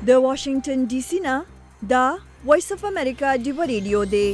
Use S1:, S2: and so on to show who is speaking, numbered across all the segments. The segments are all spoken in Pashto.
S1: د واشنگټن ډي سي نه دا وایس اف امریکا ډیو ریډیو دی.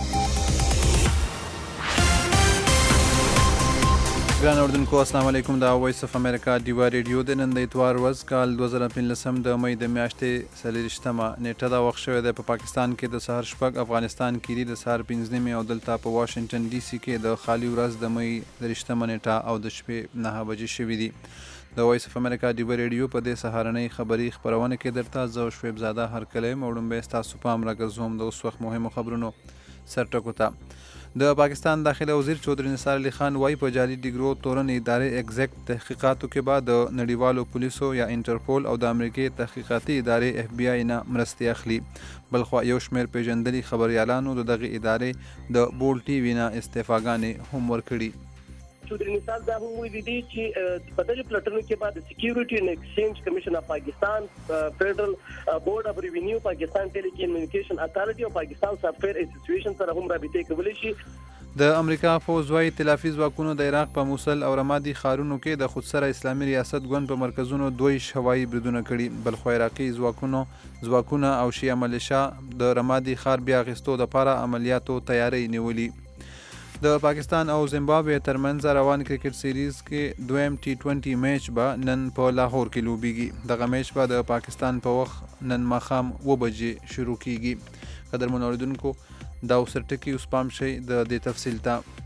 S2: ګران اوردونکو السلام علیکم. دا وایس اف امریکا ډیو ریډیو د نن د اتوار ورځ کال 2015 د مې د میاشتې 23مه نیټه دا وخت شوې ده. په پاکستان کې د سحر شپږ، افغانستان کې د سحر 5 او دلته په واشنگټن ډي سي کې د خالي ورځ د مې 23مه نیټه او د شپې 9 بجې شوې دي. د وایس اف امریکا ډیو ریډیو په دې سهارنۍ خبري خبرونه کې درته زه شعیب زاده هرکلی موړم به تاسو پام راګرځوم د اوس وخت مهمو خبرونو سرټکو ته. د پاکستان داخله وزیر چودري نثار علي خان وايي په جعلي ډیګرو تورن ادارې اگزیکټ تحقیقاتو کې بعد د نړیوالو پولیسو یا انټرپول او د امریکای تحقیقاتي ادارې اف بی آی نه مرستې اخلي. بلخوا یو شمېر پیژندلي خبريالانو د دغه ادارې د بول ټي وی نه استعفاګانې هم ورکړي.
S3: چودري نثار دا هم ویلي دي چې په دغه پلټنو کې بعد سکیورټي اینڈ ایکسچینج کمیشن اف پاکستان، فیډرل بورډ اف ریوینیو، پاکستان ټیلی کمیونیکیشن اتھارټي او پاکستان سافټویر اسوسییشن سره هم رابطه کولی شي.
S2: د امریکا پوځ وايي ائتلافي ځواکونو د عراق په موصل او رمادي ښارونو کې د خودسره اسلامي ریاست ګوند په مرکزونو 2 هوایي بریدونه کړي. بلخو عراقي ځواکونه او شیعه ملیشا د رمادي ښار بیا اخیستو لپاره عملیاتو تیاری نیولي. د پاکستان او زیمبابوې ترمنځ روان کرکټ سیریز کې دویم T20 میچ به نن په لاهور کې لوبیږي. دغه میچ به د پاکستان په وخت نن ماښام 2 بجې شروع کیږي. قدرمن اوریدونکو دا وسرټکی اوس پام شي د دې تفصیل ته.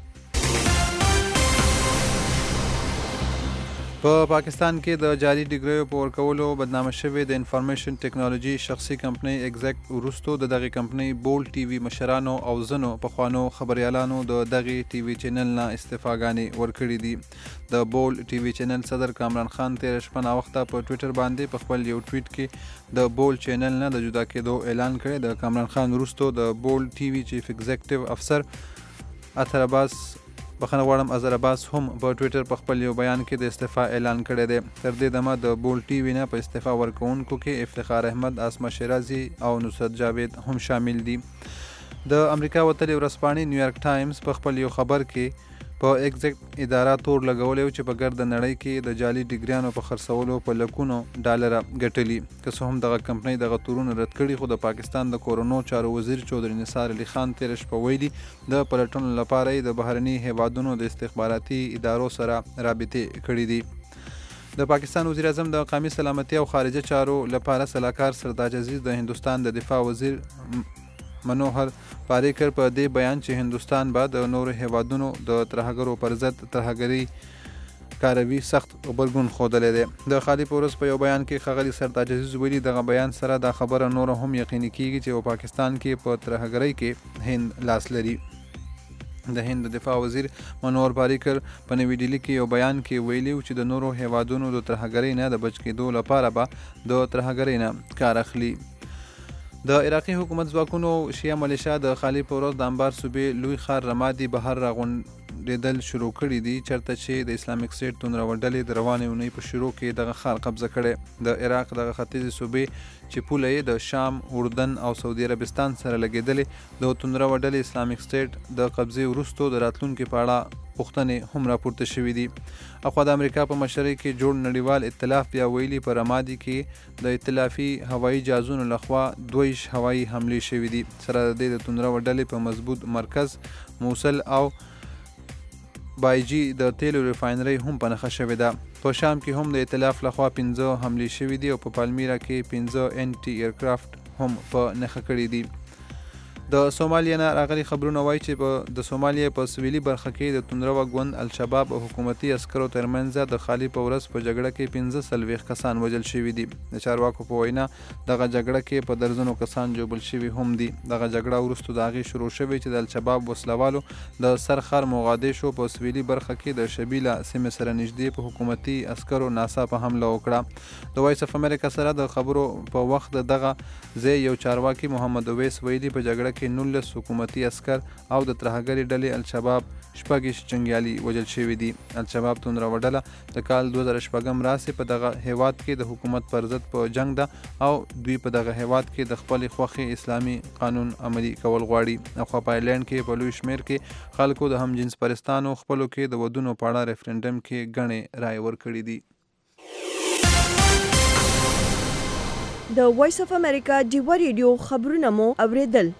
S2: په پاکستان کې د جعلي ډیګریو په ورکولو بدنامه شوې د انفارمیشن ټیکنالوژي شخصي کمپنۍ اگزیکټ وروستو د دغه کمپنۍ بول ټي وي مشرانو او ځنو پخوانو خبريالانو د دغه ټي وي چینل نه استعفاګانې ورکړې دي. د بول ټي وي چینل صدر کامران خان تیر شپه وخته په ټوئیټر باندې په خپل یو ټویټ کې د بول چینل نه د جدا کېدو اعلان کړی. د کامران خان وروستو د بول ټي وي چیف ایگزیکټیو افسر اظهر عباس هم په ټویټر په خپل یو بیان کې د استعفا اعلان کړی دی. تر دې دمه د بول ټي وی نه په استعفا ورکوونکو کې افتخار احمد، اسما شیرازي او نصرت جاوید هم شامل دي. د امریکا وتلي ورځپاڼې نیویارک ټایمز په خپل یو خبر کې په ایگزیکټ اداره تور لګولی چې په ګرد نړۍ کې د جعلي ډیګریانو په خرڅولو په لکونو ډالره ګټلي. که څه هم دغه کمپنۍ دغه تورونه رد کړي، خو د پاکستان د کورونو چارو وزیر چودري نثار علي خان تیر شپه ویلي د پلټنو لپاره د بهرني هیوادونو د استخباراتي ادارو سره رابطې کړي دي. د پاکستان وزیر اعظم د قومي سلامتي او خارجه چارو لپاره سلاکار سردار عزیز د هندوستان د دفاع وزیر منوهر پاریکر په دې بیان چې هندوستان به د نورو هیوادونو د ترهګرو پر ضد ترهګري کاروي سخت غبرګون ښودلی دی. د خالي پورس په یو بیان کې ښاغلي سردار عزیز ویلي دغه بیان سره دا خبره نور هم یقیني کیږي چې په پاکستان کې په ترهګرۍ کې هند لاس لري. د هند د دفاع وزیر منوهر پاریکر په نوي ډیلي کې یو بیان کې ویلي چې د نورو هیوادونو د ترهګرۍ نه د بچ کېدو لپاره به د ترهګرۍ نه کار اخلي. د عراقي حکومت ځواکونو شیعه ملیشا د خالي پورس د انبار صوبې لوی ښار رمادي بهر راغونډېدل شروع کړي دي، چېرته چې د اسلامک سټیټ توندرور ډلې د روانې اونۍ په شروع کې دغه ښار قبضه کړی. د عراق دغه ختیځې صوبې چې پوله یې د شام، اردن او سعودي عربستان سره لګېدلې، د توندرور ډلې اسلامک سټیټ د قبضې وروستو د راتلونکي په اړه پوښتنې هم راپورته شوې دي. اخوا د امریکا په مشرۍ کې جوړ نړیوال ائتلاف بیا ویلي په رمادي کې د ائتلافي هوایي جهازونو لخوا 2 هوایي حملې شوې دي. سره د دې د توندرور ډلې په مضبوط مرکز موصل او بایجي د تیلو ریفاینرۍ هم په نښه شوې ده. په شام کې هم د ائتلاف لخوا 15 حملې شوې دي او په پالمیرا کې 15 انټي ایرکرافټ هم په نښه کړي دي. د سومالیا نه راغلي خبرونه وایي چې د سومالیا په سویلي برخه کې د توندرور ګوند الشباب او حکومتي عسکرو ترمنځ د خالي په ورځ په جګړه کې 45 کسان وژل شوي دي. د چارواکو په وینا دغه جګړه کې په درځنو کسان ژوبل شوي هم دي. دغه جګړه وروسته د هغې شروع شوې چې د الشباب وسلوالو د سرخر موغادیشو په سویلي برخه کې د شبیله سیمې سره نږدې په حکومتي عسکرو ناڅاپه حمله وکړه. د وایس اف امریکا سره د خبرو په وخت دغه ځای یو چارواکي محمد اویس ویلي په جګړه کې 19 حکومتي عسکر او د ترهګرۍ ډلې الشباب 6 جنګیالي وژل شوي دي. الشباب توندرور ډله د کال 2006 راسې په دغه هیواد کې د حکومت پر ضد په جنگ ده او دوی په دغه هیواد کې د خپلې خوښې اسلامي قانون عملي کول غواړي. اخوا په آیرلینډ کې په لوی شمیر کې خلکو د هم جنس پرستانو خپلو کې د ودونو په اړه ریفرنډم کې ګڼې رایې ورکړې دي.
S1: د وایس اف امریکا ډیوه ریډیو خبرونه مو اوریدل.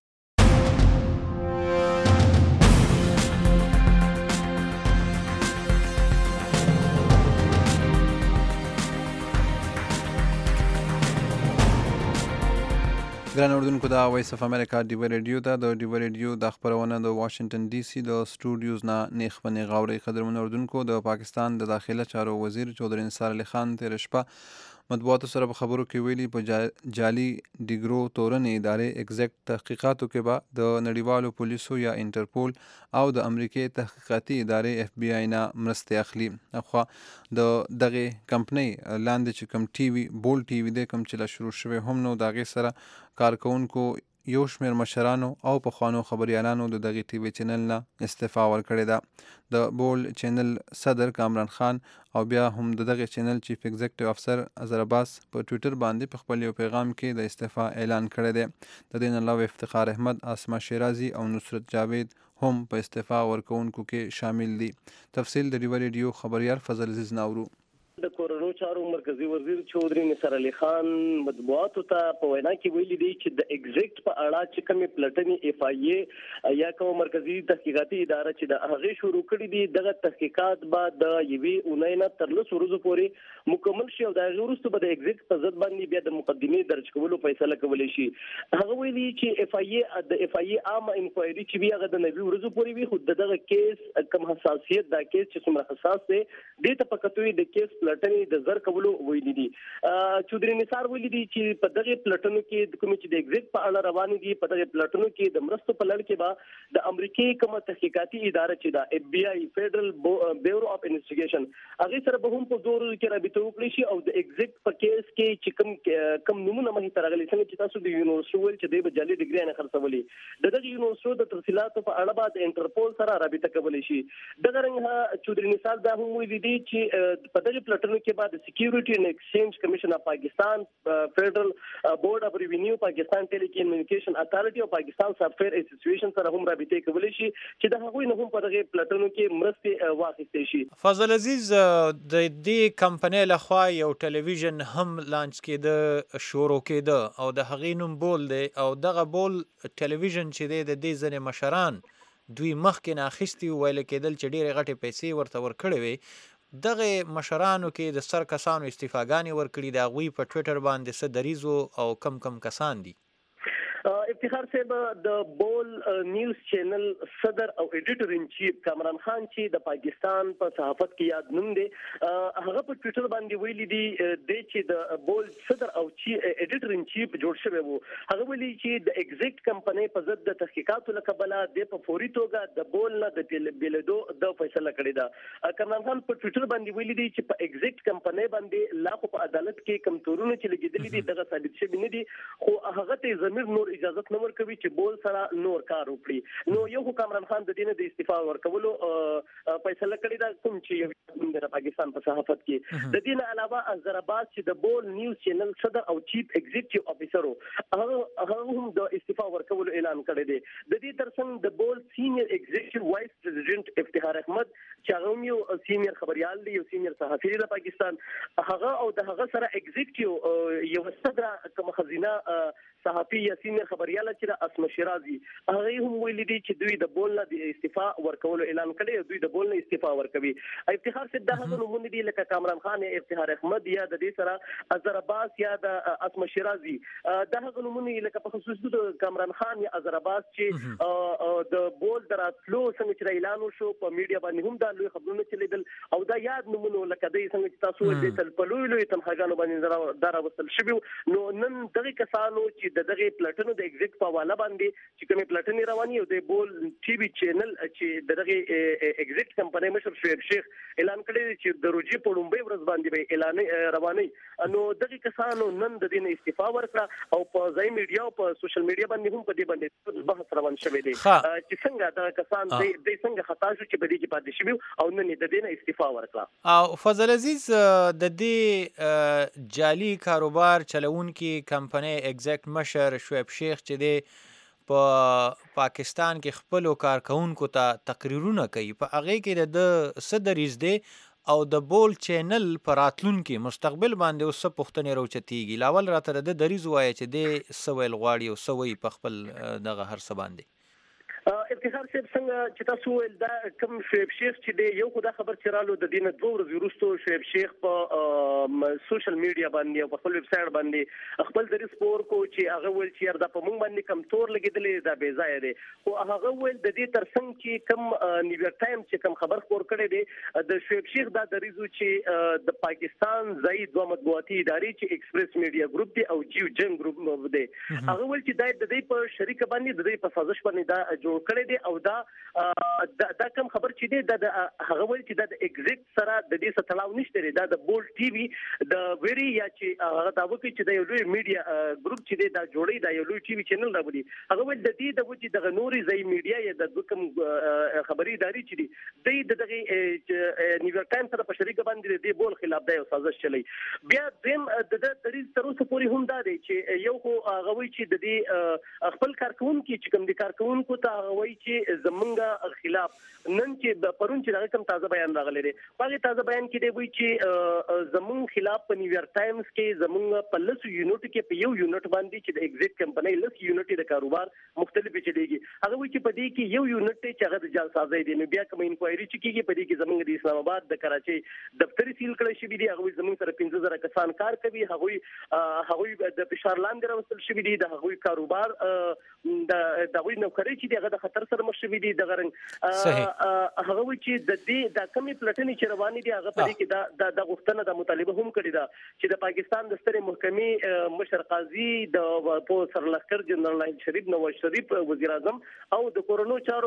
S2: ګران اوردونکو دا وایس اف امریکا ډیوه ریډیو ده. د ډیوه ریډیو د خبرونه د واشنگټن ډي سي د سټوډیوز نه نیخ په نیغ اورئ. قدرمن اوردونکو، د پاکستان د داخله چارو وزیر چودھری نثار علي خان تېره شپه مطبوعاتو سره په خبرو کې ویلي په جعلي ډیګرو تورنې ادارې ایگزیکټ تحقیقاتو کې به د نړیوالو پولیسو یا انټرپول او د امریکې تحقیقاتي ادارې اف بی آی نه مرستې اخلي. اخوا د دغه کمپنۍ لاندې چې کوم ټي وي بول ټي وي دی کوم چې لا شروع شوی هم نو د هغې سره کارکونکو یو شمېر مشرانو او پخوانو خبریالانو د دغې ټي وي چینل نه استعفا ورکړې ده. د بول چینل صدر کامران خان او بیا هم د دغې چینل چیف ایگزیکټیو افسر اظهر عباس په ټویټر باندې په خپل یو پیغام کې د استعفا اعلان کړی دی. د دې نه علاوه افتخار احمد، اسما شیرازي او نصرت جاوید هم په استعفا ورکوونکو کې شامل دي. تفصیل د ډیوه ریډیو خبریال فضل عزیز ناورو.
S3: د کورونو چارو مرکزی وزیر چودھری نثار علي خان مطبوعاتو ته په وینا کې ویلي دی چې د ایگزیکټ په اړه چې کومې پلټنې اف آی اے یا کوم مرکزی تحقیقاتي اداره چې د هغې شروع کړي دي، دغه تحقیقات به د یوې اونۍ نه تر 10 ورځو پورې مکمل شي او د هغې وروسته به د ایگزیکټ په ضد باندې بیا د مقدمې درج کولو فیصله کولی شي. هغه ویلي چې اف آی اے عامه انکوایري چې وي هغه د 90 ورځو پورې وي، خو دغه کیس کوم حساسیت دا کیس چې څومره حساس دی دې ته په کتو د کیس پلټنې د زر کولو ویلي دي. چودھری نثار ویلي دي چې په دغه پلټنو کې کوم چې د ایگزیکټ په اړه روان دي، په دغه پلټنو کې د مرستو په لړ کې به د امریکای کومه تحقیقاتي اداره چې د اف بی آی فدرل بیورو اف انویسټیګیشن هغه سره به هم په زور کې رابطه وکړي شي او د ایگزیکټ په کیس کې چې کوم نمونه مخې ته راغلي څنګه چې تاسو د یونیورسيټي ویل چې د جعلي ډیګري نه خرڅولي د دغه یونیورسيټي د تفصیلاتو په اړه به د انټرپول سره رابطه کولی شي. دغه رنګ چودھری نثار دا هم ویلي دي چې په دغه پلټنو کې بعد سکیورټي اینڈ ایکسچینج کمیشن اف پاکستان، فدرل بورډ اف ریوینیو، پاکستان ټیلی کمیونیکیشن اتھارټي او پاکستان سافټویر اسوسییشن سره هم رابطه کولی شي چې د هغوی نه هم په دغه پلټنو کې مرستې واخیستې شي.
S4: فضل عزیز، د دې کمپنۍ لخوا یو ټلویزیون هم لانچ کېده، شروع کېده او د هغې نوم بول دی او دغه بول ټلویزیون چې دی د دې ځینې مشران دوی مخکې نه اخیستي ویل کېدل چې ډېرې غټې پیسې ورته ورکړې وې. دغه مشرانو کې د سر کسانو استعفاګانې ورکړي، د هغوی په ټویټر باندې څه دریځ او کم کسان دي؟
S3: افتخار صاحب د بول نیوز چینل صدر او ایډیټر ان چیف کامران خان چې د پاکستان په صحافت کې یاد نوم دی، هغه په ټویټر باندې ویلي دي چې د بول صدر او ایډیټر ان چیف جوړ شوی وو. هغه ویلي چې د ایگزیکټ کمپنۍ په ضد د تحقیقاتو له کبله د په فوري توګه د بول نه د بیلېدو د فیصله کړې ده. کامران خان په ټویټر باندې ویلي دي چې په ایگزیکټ کمپنۍ باندې لا خو په عدالت کې کم تورونه چې لګېدلي دي دغه ثابت شوي نه دي، خو هغه ته ضمیر نور اجازه نه ورکوي چې بول سره نور کار وکړي. نو یو کامران خان د دې نه د استعفا ورکولو فیصله کړې ده، کوم چې د پاکستان په صحافت کې. د دې نه علاوه اظهر عباس چې د بول نیوز چینل صدر او چیف ایگزیکټیو افیسر هغه هم د استعفا ورکولو اعلان کړی دی. د دې ترڅنګ د بول سینیئر ایگزیکټیو وایس پریزیډنټ افتخار احمد چې هغه هم یو سینیئر خبریال دی، یو سینیئر صحافي دی د پاکستان، هغه او د هغه سره ایگزیکټیو یو صدر کوم خزینه صحافي یا سینیئر خبریال چې اسما شیرازي هغه هم ویلي دي چې دوی د بول نه د استعفا ورکولو اعلان کړی او دوی د بول نه استعفا ورکوي. افتخار صاحب دا هغه نومونه دي لکه کامران خان، افتخار احمد یا د دې سره اظهر عباس یا د اسما شیرازي، دا هغه نومونه لکه په خصوص د کامران خان یا اظهر عباس چې د بول دراتلو څنګه چې اعلان وشو په میډیا باندې هم دا لوی خبرونه چلیدل او دا یاد نومونه لکه د څنګه چې تاسو ولې تل په لوی تنخواګانو باندې دا راوستل شوي. نو نن دغه کسانو چې دغه پلټنو د ایگزیکټ په حواله باندې چې کومې پلټنې رواني او د بول ټي وي چینل چې دغه ایگزیکټ کمپنۍ مشر شعیب شیخ اعلان کړی چې د روجي په لومړۍ ورځ باندې به اعلان رواني. نو دغه کسانو نن د دې استعفا ورکړه او په ځای میډیا او په سوشل میډیا باندې هم په دې باندې بحث روان شوی دی چې څنګه دا کسان د څنګه خطا شو چې په دې کې پاتې شوی او نن د دې استعفا ورکړه.
S4: او فضل عزیز، د دې جعلي کاروبار چلونکي کمپنۍ ایگزیکټ مشر شعیب شیخ چې دی په پاکستان کې خپلو کارکونکو ته تقریرونه کوي، په هغې کې د څه دریځ دی او د بول چینل په راتلونکي مستقبل باندې اوس څه پوښتنې راوچتېږي. لاول راته د دریځ ووایه چې دې څه ویل غواړي او څه وایي په خپل دغه هر څه باندې.
S3: افتخار صاحب څنګه چې تاسو ویل دا کوم شعیب شیخ چې دی یو خو دا خبر چې رالو د دینه 2 ورځې وروسته شعیب شیخ په سوشل میډیا باندې او په خپل ویب سایټ باندې خپل دریځ خپور کو چې هغه ویل چې دا په موږ باندې کم تور لګیدلې دا بې ځای دی. خو هغه ویل د دې ترڅنګ چې کوم نیویارک ټایم چې کوم خبر خپور کړی دی د شعیب شیخ دا دریځ چې د پاکستان ځای دوه مطبوعاتي ادارې چې ایکسپریس میډیا ګروپ دی او جیو جنگ ګروپ دی هغه ویل چې د دې په شریک باندې د دې په سازش باندې دا جوړ کړی دی او دا کوم خبر چې دی دا هغه ویل چې د ایگزیکټ سره د دې سره تړاو نشته دی. دا د بول ټي وي د ویری یا چې هغه دا وکړي چې د یو لوی میډیا ګروپ چې دی دا جوړي دا یو لوی ټي وي چینل راوړي. هغه ویل د دې د وجې د نوري ځای میډیا یا د کوم خبري ادارې چې دی دغه نیویارک ټایم سره په شریک باندې د بول خلاف دا یو سازش چلی. بیا دیم د دریځ تر اوسه پورې هم دا دی چې یو خو هغه وی چې د دې خپل کارکونکو چې کوم دي کارکونکو ته هغه وی چې زمونږ خلاف نن چې پرون چې دغه کوم تازه بیان راغلی دی هغه تازه بیان کې دی وی چې زمونږ خلاف په نیویارک ټایمز کې زمونږ په لس یونټ کې په یو یونټ باندې چې د ایگزیکټ کمپنۍ لس یونټ د کاروبار مختلف چلیږي. هغه وی چې په دې کې یو یونټ چې هغه د جعلسازۍ دی. نو بیا کوم انکوایري چې کیږي په دې کې زمونږ د اسلام آباد د کراچۍ دفتري سیل کړی شوی دی. هغه زمونږ سره 15000 کسان کار کوي. هغه د فشار لاندې راوستل شوی دی. د هغه کاروبار د هغه نوکری چې هغه د خطر سره مخ شوی دی. د غرنګ هغه وی چې د دې د کمی پلټنې چې روانې دي هغه په دې کې د غوښتنه د مطالبه هم کړې ده چې د پاکستان د سترې محکمې مشر قاضي د په سرلښکر جنرال شریف نواز شریف وزیر اعظم او د کورونو چارو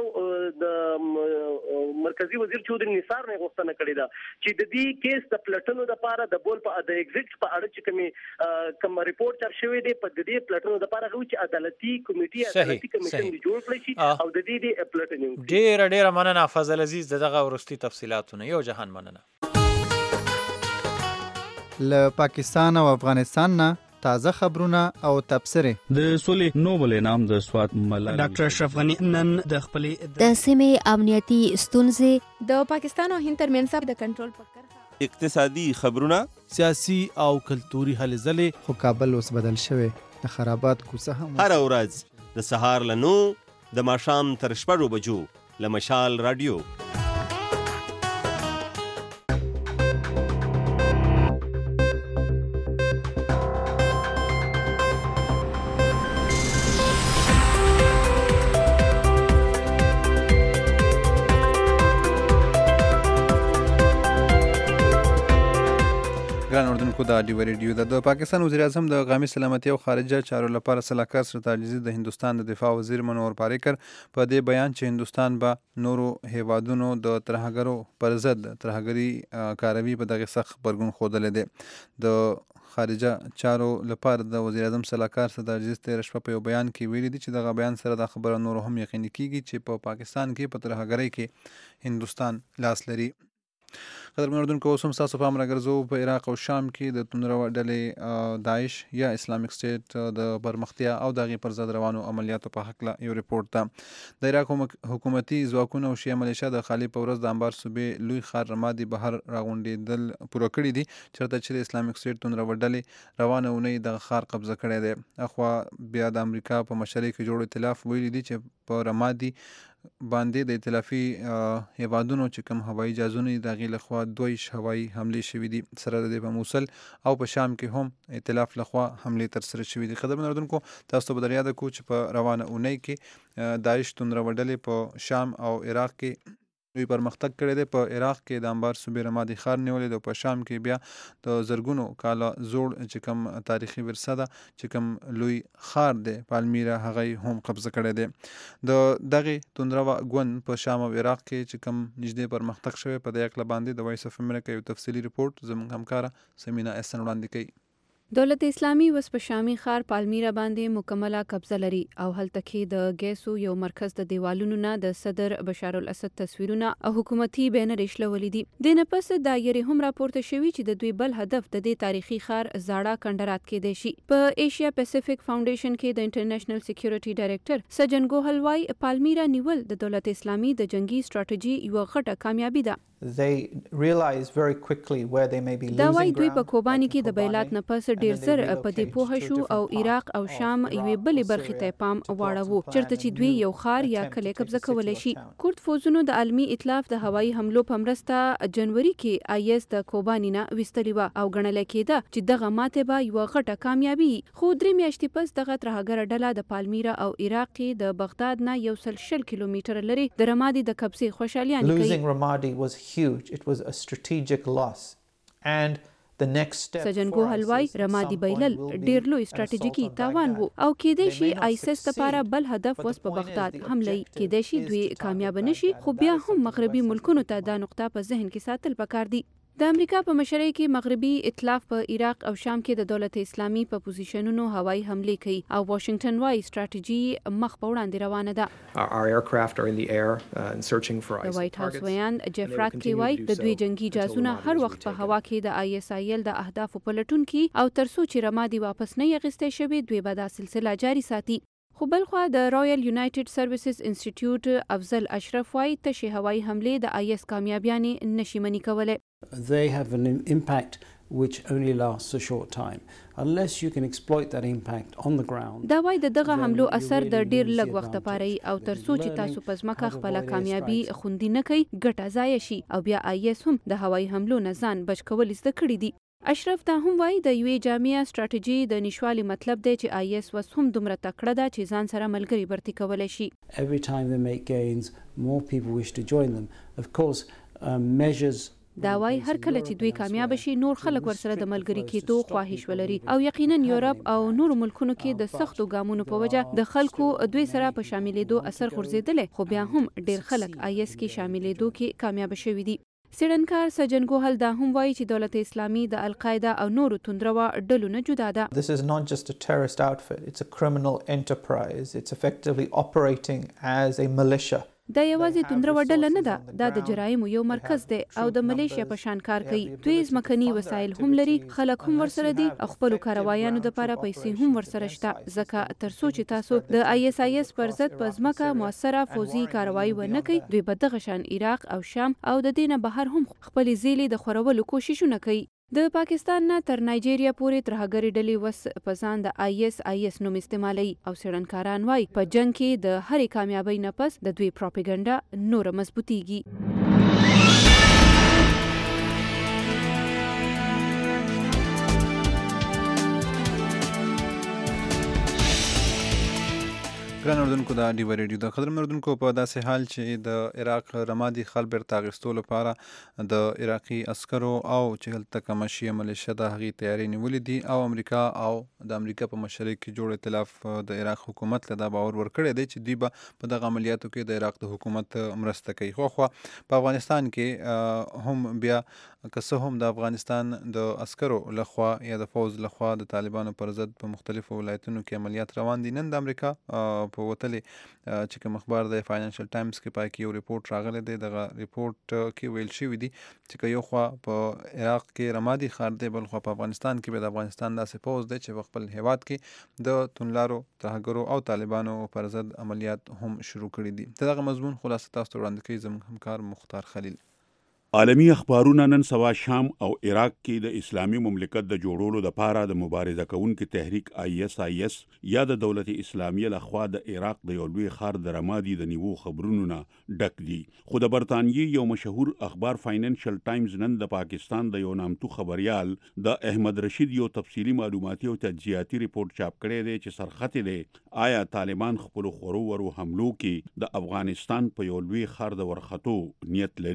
S3: د مرکزی وزیر چودري نثار نه غوښتنه کړې ده چې د دې کیس د پلټنو لپاره د بول په د ایگزیکټ په اړه چې کوم ریپورت چاپ شوی دی په دې پلټنو لپاره غوښتي چې عدالتي کمیټه عدالتي کمیشن جوړ کړي شي او د دې پلټنې
S4: ډیره مننه فضل عزیز دغه ورستي تفصيلاتونه. یو جهان مننه.
S2: له پاکستان او افغانستان نه تازه خبرونه او تبصره.
S5: د سولې نوبل انعام د سوات ملالۍ
S6: ډاکټر اشرف غنی نن د خپل
S7: د سیمې امنیتي ستونزې د پاکستان او هند ترمنځ د کنټرول پکړه
S8: اقتصادي خبرونه
S9: سیاسي او کلتوري هلې ځلې.
S2: خو کابل اوس بدل شوی د خرابات کوڅه هم
S8: هر ورځ د سهار له 9 د ماښام تر 6 بجو له مشال رادیو.
S2: ګران اردوونکو د ډیو ریډیو د پاکستان وزیر اعظم د قومي سلامتي او خارجه چارو لپاره سلاکار ستراتیژي د هندستان د دفاع وزیر منور پاریکر په دې بیان چې هندستان به نورو هیوادونو د ترهګرو پر ضد ترهګري کاروي په دغه سخت غبرګون ښودلی دی. د خارجه چارو لپاره د وزیر اعظم سلاکار ستراتیژي تېره شپه په یو بیان کې ویلي دي چې دغه بیان سره دا خبره نور هم یقیني کیږي چې په پاکستان کې په ترهګرۍ کې هندستان لاس لري. قدرمن اردوونکو اوس هم ستاسو پام راګرځوو په عراق او شام کې د توندرو ډلې داعش یا اسلامیک سټیټ د پرمختیا او د هغې پر ضد روانو عملیاتو په هکله یو ریپورټ ده. د عراق حکومتي ځواکونه او شیعه ملیشه د خالي په ورځ د انبار صوبې لوی ښار رمادي بهر راغونډېدل پوره کړي دي چېرته چې د اسلامیک سټیټ توندرو ډلې روانه اونۍ دغه ښار قبضه کړی دی. اخوا بیا د امریکا په مشرۍ کې جوړ ائتلاف ویلي دي چې په رمادي باندې د ائتلافي هیوادونو چې کوم هوایي جهازونه د هغې لخوا 2 هوایي حملې شوي دي. سره د دې په موصل او په شام کې هم ائتلاف لخوا حملې ترسره شوي دي. قدرمن اردوونکو تاسو ته به در یاده کړو چې په روانه اونۍ کې داعش توندرو ډلې په شام او عراق کې لوی پرمختګ کړی دی. په عراق کې د انبار صوبې رمادي ښار نیولی دی او په شام کې بیا د زرګونو کاله زوړ چې کوم تاریخي ورثه ده چې کوم لوی ښار دی پالمیرا هغه هم قبضه کړی دی. د دغې توندرو ګوند په شام او عراق کې چې کوم نږدې پرمختګ شوی په دې هکله باندې د وایس اف امریکا یو تفصیلي ریپورټ زموږ همکاره سمینا احسن وړاندې کوي.
S7: دولت اسلامي وس په شامي ښار پالمیرا باندې مکمله قبضه لري او هلته کې د ګیسو یو مرکز د دیوالونو نه د صدر بشار الاسد تصویرونه او حکومتي بینر شلولې دي د نه پس دا یې هم راپورته شوی چې د دوی بل هدف د دې تاریخي ښار زاړه کندرات کې دی شي. په ایشیا پیسفیک فاونډیشن کې د انټرنیشنل سکیورټي ډایریکټر سجن ګوهل وای پالمیرا نیول د دولت اسلامي د جنگي ستراتیژي یو غټه کامیابی ده.
S10: They realize very quickly where they may be losing
S7: دا وای دوی
S10: ground.
S7: په کوبانی کې د بیلات نه پس ډیر زر په دې پوه شو او عراق او شام یوې بلې برخې ته پام واړو چرته چې دوی یو خار یا کلی قبضه کولای شي. کورد فوزونو د عالمي ائتلاف د هوایي حملو په مرسته جنوري کې IS د کوبانی نه وستلی و او ګڼل کېده چې دغه ماته به یو غټه کامیابی. خو درې میاشتې پس دغه ترهګر ډله د پالمیرا او عراق کې د بغداد نه یو 100 کیلومتر لري د رمادي د قبضې خوشالیان کوي.
S10: Losing Ramadi was huge. It was a strategic loss. And the next step
S7: سجن ګوهل وای رمادي بیلل ډیر لوی ستراتیژیکي تاوان وو او کېدای شي ISIS لپاره بل هدف وس په بغداد حمله کېدای شي دوی کامیاب نشي خو بیا هم مغربي ملکونو ته دا نقطه په ذهن کې ساتل پکار دي. د امریکا په مشرۍ کې مغربي ائتلاف په عراق او شام کې د دولت اسلامي په پوزیشنونو هوایي حملې کوي او واشنگټن وايي ستراتیژي مخ په وړاندې روانه ده.
S11: Our aircraft are in the air and searching for
S7: د
S11: ISIL
S7: وایټ هاوس
S11: targets.
S7: ویان جفرات کې وایي د دوی جنگي جاسونه هر وخت په هوا کې د ISIL د اهدافو په لټون کې او ترڅو چې رمادي واپس نه یغستې شوی دوی به دا سلسله جاري ساتي. خو بلخوا د رایل یونایټډ سروسز انسټیټیوټ افضل اشرف وايي تشي هوایي حملې د IS کامیابیانې نشي منی کوله.
S12: They have an impact which only lasts a short time. Unless you can exploit that impact on the ground.
S7: دا وای دغه حملو اثر د ډیر لږ وخت لپاره او ترڅو چې تاسو په ځمکه خپل کامیابی خوندي نه کوي ګټه ضایع شي او بیا IS هم د هوایي حملو نه ځان بچ کول زده کړی دي. اشرف دا هم وای د یوې جامعه ستراتیژي د نشوالي مطلب دی چې IS وس هم دومره تکړه ده چې ځان سره ملګری برتی کولای شي.
S12: Every time they make gains, more people wish to join them. Of course, measures
S7: دا وای هر کله چې دوی کامیاب شي نور خلک ورسره د ملګری کېدو خواهش ولري او یقینا یورپ او نور ملکونو کې د سختو ګامونو په وجه د خلکو دوی سره په شاملېدو اثر غورځېدل خو بیا هم ډیر خلک IS کې شاملېدو کې کامیاب شوي دي. سیډنکار سجن ګوهل دا هم وایي چې دولت اسلامي د القاعده او نورو توندروا ډلو نه جدا ده.
S10: This is not just a terrorist outfit. It's a criminal enterprise. It's effectively operating as a militia.
S7: دا یوازې توندروا ډله نه ده دا د جرایمو یو مرکز دی او د ملیشیا په شان کار کوي. دوی ځمکني وسایل هم لري خلک هم ورسره دي او خپل کاروایانو لپاره پیسې هم ورسره شته ځکه ترڅو چې تاسو د ISIS پر ضد په ځمکه موثره فوزي کاروایی ونه کوي دوی به دغه شان عراق او شام او د دینه بهر هم خپل زیلې د خورولو کوششونه کوي. د پاکستان نه تر نایجیریا پورې ترهګري ډلې وس په ځان د IS نوم استعمالوي او څېړنکاران وایي په جنگ کې د هرې کامیابۍ نه پس د دوی پروپاګاندا نوره مضبوطیږي.
S2: ګران اردوونکو د ډیو ریډیو د قدر اردوونکو په داسې حال چې د عراق رمادي خل بیرته اخیستو لپاره د عراقي عسکرو او چې هلته کومه شیعه ملیشه د هغې تیاری نیولې دي او امریکا او د امریکا په مشرۍ کې جوړ ائتلاف د عراق حکومت له دا باور ورکړی دی چې دوی به په دغه عملیاتو کې د عراق د حکومت مرسته کوي. خو په افغانستان کې هم بیا که څه هم د افغانستان د عسکرو لخوا یا د فوز لخوا د طالبانو پر ضد په مختلفو ولایتونو کې عملیات روان دي. نن د امریکا په وتلې چې کوم اخبار د فاینانشل ټایمز کې پای کې یو ریپورت راغلی دی. دغه ریپورت کې ویل شوي دي چې که یو خوا په عراق کې رمادي ښار دی بل خوا په افغانستان کې به د افغانستان داسې فوز دی چې په خپل هیواد کې د توندلارو ترهګرو او طالبانو پر ضد عملیات هم شروع کړي دي. دغه مضمون خلاصه تاسو ته وړاندې کوي زموږ همکار مختار خلیل.
S13: عالمی اخبارونه نن سوا شام او عراق کې د اسلامي مملکت د جوړولو لپاره د مبارزه کوونکو تحریک ISIS یا د دولت اسلامیه لخوا د عراق د یو لوی ښار د رمادي د نیوو خبرونو نه ډک دي. خو د برطانیې یو مشهور اخبار فاینانشل ټایمز نن د پاکستان د یو نامتو خبریال د احمد رشید یو تفصیلی معلوماتي او تجزیاتي ریپورت چاپ کړی دی چې سرخط دی آیا طالبان خپل خورو ورو حملو کې د افغانستان په یو لوی ښار د ورختو نیت لري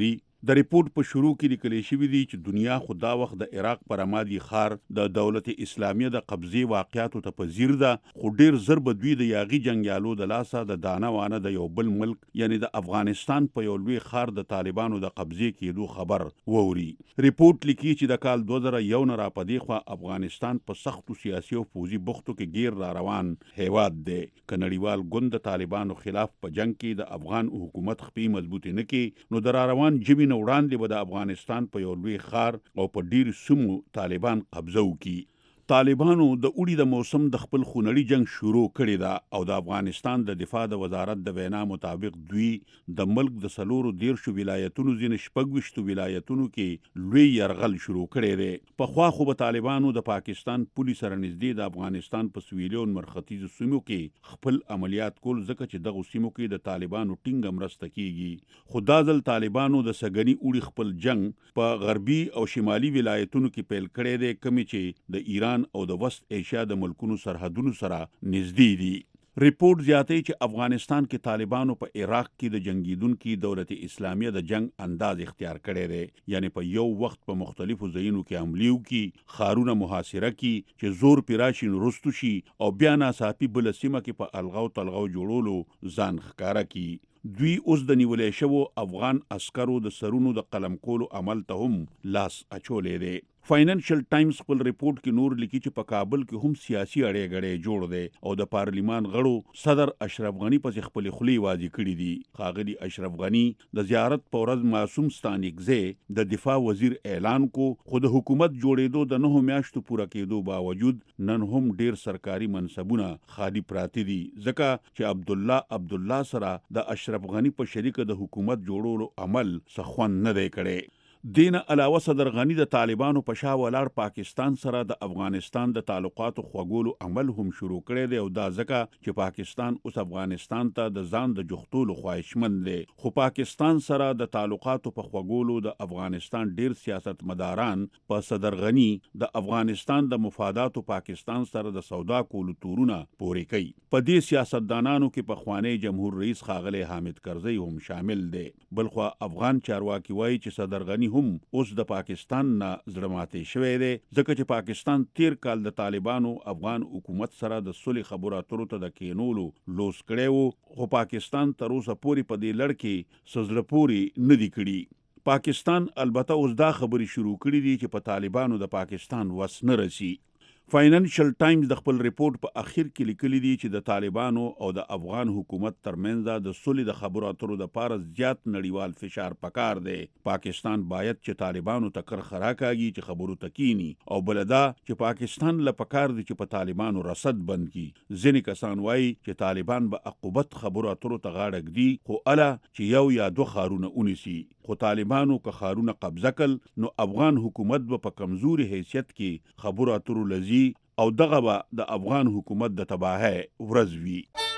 S13: د ریپورت په شروع کې لیکل شوي دي چې دنیا خو دا وخت د عراق پر رمادي ښار د دولت اسلامیه د قبضې واقعیاتو ته په ځیر ده، خو ډیر زر به دوی د یاغي جنګیالو د لاسه د دانه وانه د یو بل ملک یعنی د افغانستان په یو لوی ښار د طالبانو د قبضې کېدو خبر ووري. ریپورت لیکي چې د کال 2001 نه را پدې خوا افغانستان په سختو سیاسي او پوځي بوختو کې ګیر را روان هیواد دی. که نړیوال ګوند د طالبانو خلاف په جنگ کې د افغان حکومت خپې مضبوطې نه کړي نو د را روان ژمي نه وړاندې به د افغانستان په یو لوی ښار او په ډیرو سیمو طالبان قبضه وکړي. طالبانو د اوړي د موسم د خپل خونړي جنگ شروع کړی ده او د افغانستان د دفاع د وزارت د وینا مطابق دوی د ملک د 14 ولایتونو ځینې 26 ولایتونو کې لوی یرغل شروع کړی دی. پخوا خو به طالبانو د پاکستان پولیس سره نږدې د افغانستان په سویلي مرختیزو سیمو کې خپل عملیات کول ځکه چې دغه سیمو کې د طالبانو ټینګه مرسته کیږي. خو دا ځل طالبانو د سګنی اوړي خپل جنگ په غربي او شمالي ولایتونو کې پیل کړی دی، کمی چې د ایران او د وست ایشیا د ملکونو سرحدونو سره نږدې دي. ریپورت زیاتوي چې افغانستان کې طالبانو په عراق کې د جنگیدونکو دولت اسلامیه د جنگ انداز اختیار کړی دی، یعنی په یو وخت په مختلفو ځایونو کې حملې وکړي، ښارونه محاصره کړي چې زور پرې راشي نو رستو شي او بیا ناڅاپي بله سیمه کې په الغاو تلغاو جوړولو ځان ښکاره کړي. دوی اوس د نیولې شوو افغان عسکرو د سرونو د قلم کولو عمل ته هم لاس اچولی دی. فاینانشل ټایمز خپل ریپورت کې نور لیکي چې په کابل کې هم سیاسي اړې غړې جوړ دی او د پارلیمان غړو صدر اشرف غنی پسې خپل خولي واضح کړي دي. ښاغلي اشرف غنی د زیارت په ورځ معصوم ستانکزی د دفاع وزیر اعلان کو، خو د حکومت جوړېدو د 9 میاشتو پوره کېدو باوجود نن هم ډیر سرکاري منصبونه خالی پراته دي، ځکه چې عبدالله سره د اشرف غنی په شریکه د حکومت جوړولو عمل څه خوند نه دی کړی. دین علاوه صدر غنی د طالبانو په شا ولاړ پاکستان سره د افغانستان د تعلقاتو خوږولو عمل هم شروع کړی دی او دا ځکه چې پاکستان اوس افغانستان ته د ځان د جوختولو خواهشمند دی. خو پاکستان سره د تعلقاتو په خوږولو د افغانستان ډیر سیاستمداران په صدر غنی د افغانستان د مفاداتو پاکستان سره د سودا کولو تورونه پورې کوي. په دې سیاستدانانو کې پخوانی جمهور رئیس ښاغلی حامد کرزی هم شامل دی. بلخوا افغان چارواکي وایي چې صدر غنی هم اوس د پاکستان نه زړه ماتې شوی دی، ځکه چې پاکستان تیر کال د طالبانو افغان حکومت سره د صلح خبرو اترو ته د کینولو لوس کړی وو، خو پاکستان تر اوسه پورې په دې لړ کې څه زړه پورې نه دي کړي. پاکستان البته اوس دا خبرې شروع کړي دي چې په طالبانو د پاکستان وس نه رسي. فاینانشل ټایمز د خپل ریپورت په اخر کې لیکلي دي چې د طالبانو او د افغان حکومت ترمنځ د صلح د خبرو اترو لپاره زیات نړیوال فشار پکار دی. پاکستان باید چې طالبانو ته کرخرا کاږي چې خبرو ته کینی، او بلدا چې پاکستان له پکار دي چې په طالبانو رصد بند کړي. ځینې کسان وایي چې طالبان به عقوبت خبرو اترو ته غاړه ږدي، خو اله چې یو یا دوه ښارونه ونیسي. خو طالبانو که ښارونه قبضه کړل نو افغان حکومت به په کمزوري حیثیت کې خبرو اترو لذي او دغه به د افغان حکومت د تباهۍ ورځ وي.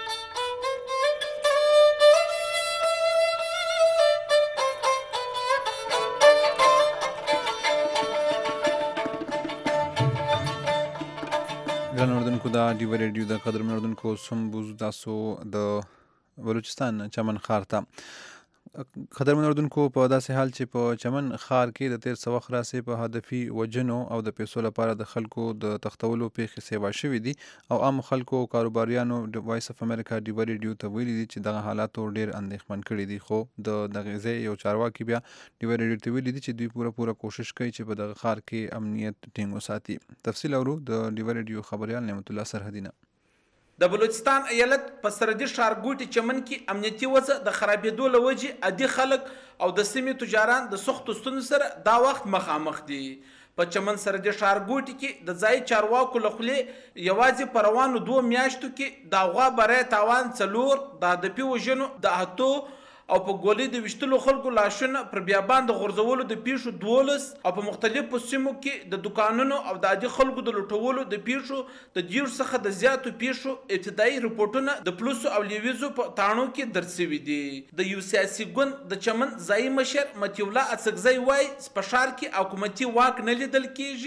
S2: ګران اردوونکو دا ډیو ریډیو د قدرمن اردوونکو سم بوزو تاسو د بلوچستان چمن ښار ته. قدرمن اردوونکو په داسې حال چې په چمن ښار کې د تیر څه وخت راسې په هدفي وجنو او د پیسو لپاره د خلکو د تښتولو پیښې سیوا شوي دي او عام خلکو او کاروباریانو د وایس اف امریکا ډیو ریډیو ته ویلي دي چې دغه حالاتو ډیر اندېښمن کړي دي. خو د دغه ځای یو چارواکي بیا ډیو ریډیو ته ویلي دي چې دوی پوره کوشش کوي چې په دغه ښار کې امنیت ټینګ وساتي. تفصیل اورو د ډیو ریډیو خبریال نعمت الله سرحدینه.
S14: د بلوچستان ایالت په سرحدي ښارګوټي چمن کې امنیتي وضع د خرابېدو له وجې عادي خلک او د سیمې تجاران د سختو ستونزو سره دا وخت مخامخ دي. په چمن سرحدي ښارګوټي کې د ځایي چارواکو له خولې یوازې په روانو 2 میاشتو کې د غوا برای تاوان 4 د هدفي وژنو د 8 او په ګولۍ د ویشتلو خلکو لاشونه پر بیابان د غورځولو د پیښو 12 او په مختلفو سیمو کې د دکانونو او د عادي خلکو د لوټولو د پیښو د 10 څخه د زیاتو پیښو ابتدایي رپورټونه د پولیسو او لیویزو په تاڼو کې درج شوي دي. د یو سیاسي ګوند د چمن ځایي مشر مطیع الله اڅکزی وایي په ښار کې حکومتي واک نه لیدل کیږي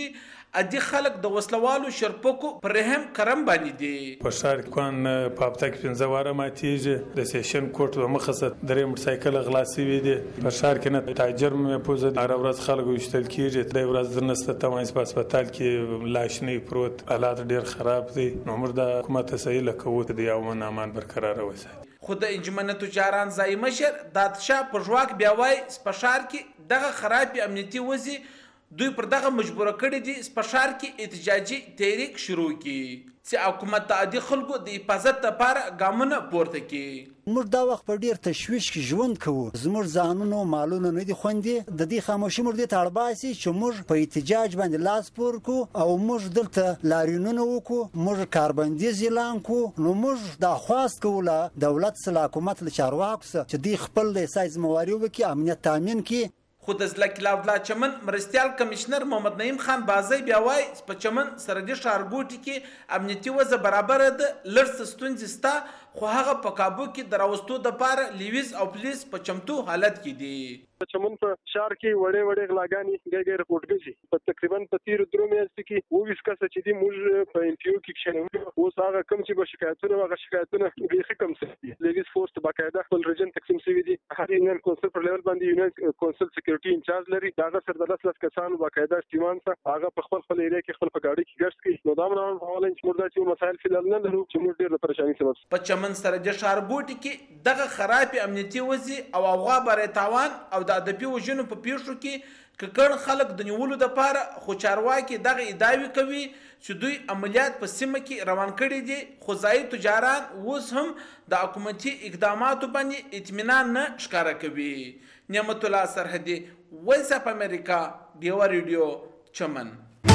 S14: ادي خلک د وسلوالو شرپکو پر رحم کرم باندې دي.
S15: په ښار کې کون په هفته کې 15 واره ماتېږي. د سیشن کوټ په مخه سره درې موټرسایکل غلا شوي دي. په ښار کې نه تاجر مې پوزه هر ورځ خلک وشتل کېږي. د ورځ درنسته تماس په هسپتال کې لاش نه پروت، حالات ډېر خراب دي. نو موږ د حکومت ته لکه د یو امن امان برقرار وساتي.
S14: خو د انجمن تجاران ځای مشر دادشاه پژواک بیا وایي سپشار کې دغه خراب امنیتي وضع دوی پر دغه مجبوره کړي دي سپشار کې احتجاجي تحریک شروع کړي چې حکومت د عادي خلکو د حفاظت لپاره ګامونه پورته کړي.
S16: موږ دا وخت په ډیر تشویش کې ژوند کوو. زموږ ځانونو مالونه نه دي خوندي. د دې خاموشي موږ دې ته اړ باسي چې موږ په احتجاج باندې لاس پور کو او موږ دلته لاریونونه وکړو، موږ کاربندیز اعلان کو. نو موږ دا خواست کوو له دولت څخه حکومت له چارواکو څخه چې دوی خپل د احساس ذمہواري وکړي، امنیت تامین کړي.
S14: خو د ځمکې لاوډلا چمن مرستیال کمشنر محمد نعیم خان بازی بیا وایي په چمن سرحدي ښارګوټي کې امنیتي وضع برابره ده، لږ څه ستونزې شته، خو هغه په کابو کې د راوستو دپاره لیویز او پولیس په چمتو حالت کې دي.
S17: په چمن په ښار کې وړې غلاګانې ګډې رپورټ کړي. په تقریبا په تیر درو میاشتو کې 22 کسه چې دي موږ په انټیو کې کښېنولو. اوس هغه کوم چې به شکایتونه هغه شکایتونه بیخي کم شوي. لیویز فورس باقاعده خپل رجن تقسیم شوي دي. هر یونین کونسل پر لیول باندې یونین کونسل سکیورټي انچارج لري. دغه سره د 10 کسانو باقاعده استیمان څخه هغه په خپل ایریا کې خپل په گاډي کې ګرځي کوي. نو دا موږ حواله چې موږ داسې مسایل فعال نه لرو چې موږ ډېر پریشانی سبب.
S14: په چمن سرحدي ښارګوټي کې دغه خراب امنیتي وضع او اوغا برې تاوان او د ادبي وژنو په پیښو کې ککړ خلک د نیولو دپاره خو چارواکي دغه ادعاوې کوي چې دوی عملیات په سیمه کې روان کړي دي. خو ځایي تجاران اوس هم د حکومتي اقداماتو باندې اطمینان نه ښکاره کوي. نعمت الله سرحدي، وایس اف امریکا، ډیوا ریډیو، چمن.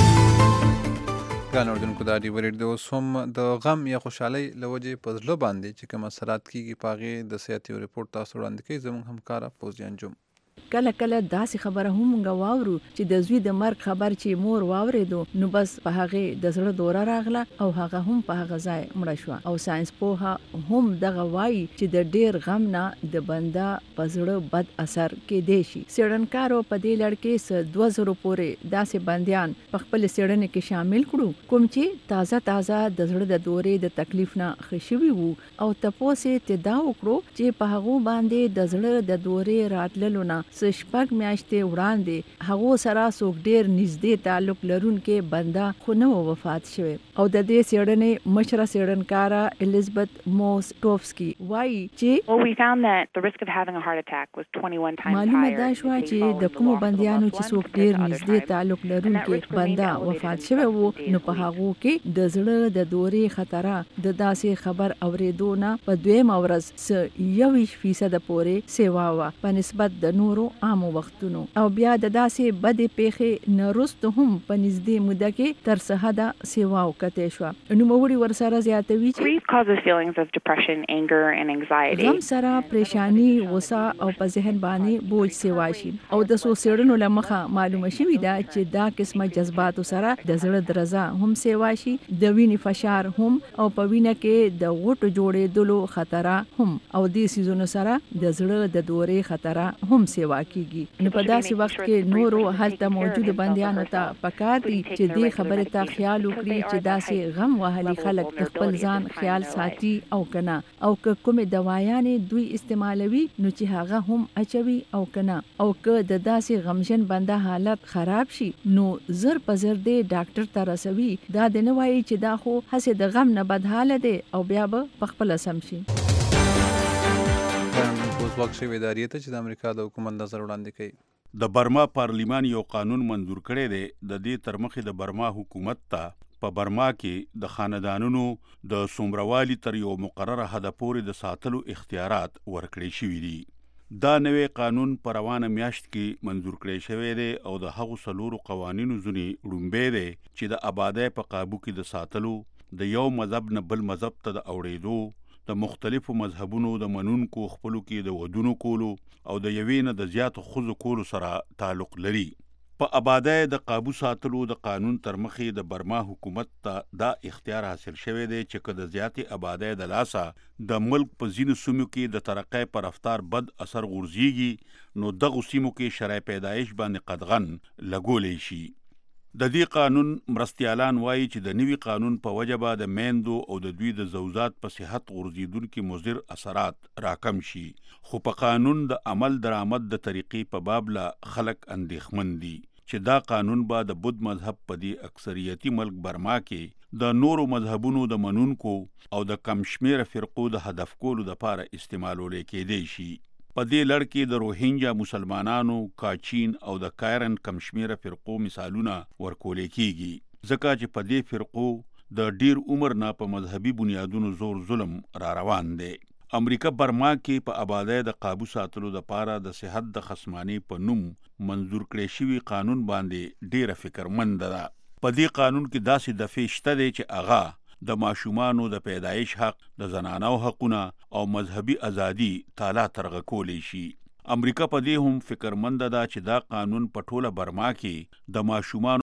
S2: ګران اردوونکو دا ډیوا ریډیو اوس هم د غم یا خوشحالۍ له وجې په زړه باندې چې کوم اثرات کېږي په هغې د صحت یو رپورټ تاسو وړاندې کوي زموږ همکاره فوزیه انجم.
S1: کله کله داسې خبره هم موږ واورو چې د زوی د مرګ خبر چې مور واورېدو نو بس په هغې د زړه دوره راغله او هغه هم په هغه ځای مړه شوه. او ساینس پوهه هم دغه وایي چې د ډېر غم نه د بنده په زړه بد اثر کېدی شي. څېړنکارو په دې لړ کې څه 2000 پورې داسې بندیان په خپلې څېړنې کې شامل کړو کوم چې تازه د زړه د دورې د تکلیف نه ښه شوي وو او تپوس یې ترې دا وکړو چې په هغو باندې د زړه د دورې راتللو نه شپږ میاشتې وړاندې هغو سره څوک ډېر نږدې تعلق لرونکي بنده خو نه وفات شوی. او د دې څېړنې مشره څېړنکاره الیزابت موسټوفسکي وایي چې معلومه دا شوه چې د کومو بندیانو چې څوک ډېر نږدې تعلق لرونکي بنده وفات شوی وو نو په هغو کې د زړه د دورې خطره د داسې خبر اورېدو نه په دویمه ورځ څه 21% پورې سیوا وه په نسبت د نورو عامو وختونو. او بیا د داسې بدې پیښې نه وروسته هم په نږدې موده کې تر څه حده سیوا وکتې شوه. نوموړي ورسره زیاتوي چې غم سره پریشانی، غوسه او په ذهن باندې بوج سیوا شي. او د څو څېړنو له مخه معلومه شوې ده چې دا قسمه جذباتو سره د زړه درزه هم سیوا شي، د وینې فشار هم او په وینه کې د غوټو جوړېدلو خطره هم او دې سیزونو سره د زړه د دورې خطره هم سیوا کیږي. نو په داسې وخت کې نورو هلته موجودو بندیانو ته پکار دي چې دې خبرې ته خیال وکړي چې داسې غم وهلي خلک د خپل ځان خیال ساتي او کنه او که کومې دوايانې دوی استعمالوي نو چې هغه هم اچوي او کنه او که د داسې غمجن بنده حالت خراب شي نو زر په زر دې ډاکټر ته رسوي. دا د نه وایي چې دا خو هسې د غم نه بدحاله دی او بیا به په خپله سم شي.
S2: وخت شوی ادارې ته چې د امریکا د حکومت نظر وړاندې کوي.
S13: د برما پارلیمان یو قانون منظور کړی دی. د دې تر مخې د برما حکومت ته په برما کې د خاندانونو د څومروالي تر یو مقرره حده پورې د ساتلو اختیارات ورکړی شوي دي. دا نوی قانون په روانه میاشت کې منظور کړی شوی دی او د هغو 4 قوانینو ځینې ړومبی دی چې د آبادۍ په قابو کې د ساتلو، د یو مذهب نه بل مذهب ته د اوړېدو، د مختلفو مذهبونو د منونکو خپلو کې د ودونو کولو او د یوې نه د زیاتو ښځو کولو سره تعلق لري. په آبادۍ د قابو ساتلو د قانون تر مخې د برما حکومت ته دا اختیار حاصل شوی دی چې که د زیاتې آبادۍ د لاسه د ملک په ځینو سیمو کې د ترقۍ په رفتار بد اثر غورځېږي نو دغو سیمو کې شرای پیدایش باندې قدغن لګولی شي. د دې قانون مرستیالان وایي چې د نوي قانون په وجه به د میندو او د دوی د زوجات په صحت غورځېدونکي مضر اثرات راکم شي، خو په قانون د عمل درآمد د طریقې په باب لا خلک اندېښمن دي چې دا قانون به د بود مذهب په دې اکثریتي ملک برما کې د نورو مذهبونو د منونکو او د کم شمېره فرقو د هدف کولو دپاره استعمالولی کېدی شي. په دې لړ کې د روهینجا مسلمانانو، کاچین او د کایرن کم شمېره فرقو مثالونه ورکولی کېږي، ځکه چې په دې فرقو د ډیر عمر نه په مذهبي بنیادونو زور ظلم را روان دی. امریکا برما کې په آبادۍ د قابو ساتلو دپاره د صحت د خصمانۍ په نوم منظور کړی شوي قانون باندې ډیره فکرمنده ده. په دې قانون کې داسې دفعې شته دی چې هغه د ماشومانو د پیدایش حق، د زنانو حقونه او مذهبي ازادي تالا ترغه کولی شي. امریکا په دې هم فکرمنده ده چې دا قانون په ټوله برما کې د ماشومانو